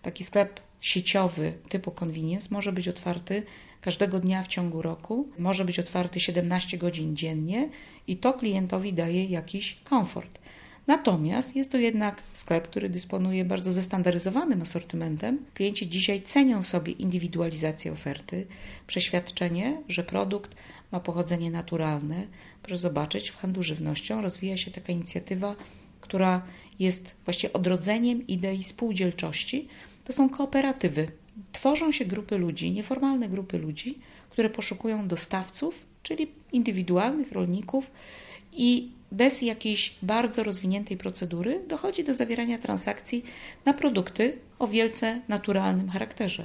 taki sklep sieciowy typu convenience może być otwarty każdego dnia w ciągu roku, może być otwarty 17 godzin dziennie i to klientowi daje jakiś komfort. Natomiast jest to jednak sklep, który dysponuje bardzo zestandaryzowanym asortymentem. Klienci dzisiaj cenią sobie indywidualizację oferty, przeświadczenie, że produkt ma pochodzenie naturalne. Proszę zobaczyć, w handlu żywnością rozwija się taka inicjatywa, która jest właściwie odrodzeniem idei spółdzielczości. To są kooperatywy. Tworzą się grupy ludzi, nieformalne grupy ludzi, które poszukują dostawców, czyli indywidualnych rolników i bez jakiejś bardzo rozwiniętej procedury dochodzi do zawierania transakcji na produkty o wielce naturalnym charakterze.